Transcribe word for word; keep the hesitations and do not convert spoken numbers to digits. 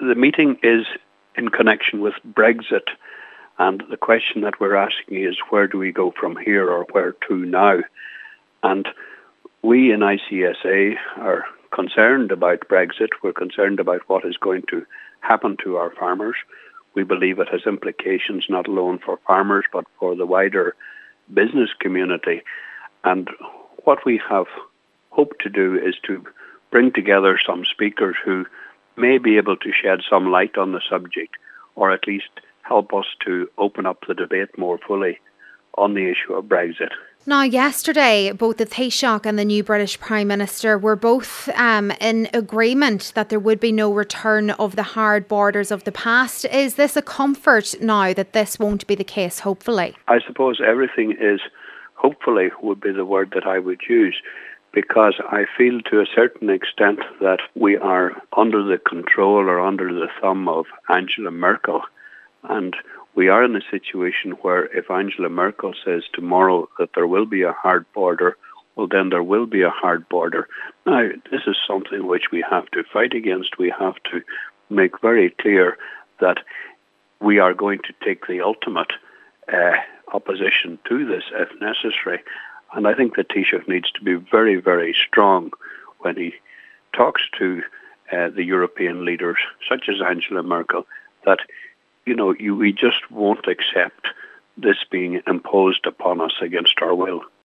the meeting is in connection with Brexit, and the question that we're asking is, where do we go from here, or where to now? And we in I C S A are concerned about Brexit. We're concerned about what is going to happen to our farmers. We believe it has implications not alone for farmers, but for the wider business community. And what we have hoped to do is to bring together some speakers who may be able to shed some light on the subject, or at least help us to open up the debate more fully on the issue of Brexit. Now, yesterday, both the Taoiseach and the new British Prime Minister were both um, in agreement that there would be no return of the hard borders of the past. Is this a comfort now that this won't be the case, hopefully? I suppose everything is, hopefully, would be the word that I would use, because I feel to a certain extent that we are under the control or under the thumb of Angela Merkel. And we are in a situation where if Angela Merkel says tomorrow that there will be a hard border, well, then there will be a hard border. Now, this is something which we have to fight against. We have to make very clear that we are going to take the ultimate uh, opposition to this if necessary. And I think the Taoiseach needs to be very, very strong when he talks to uh, the European leaders, such as Angela Merkel, that you know, you, we just won't accept this being imposed upon us against our will.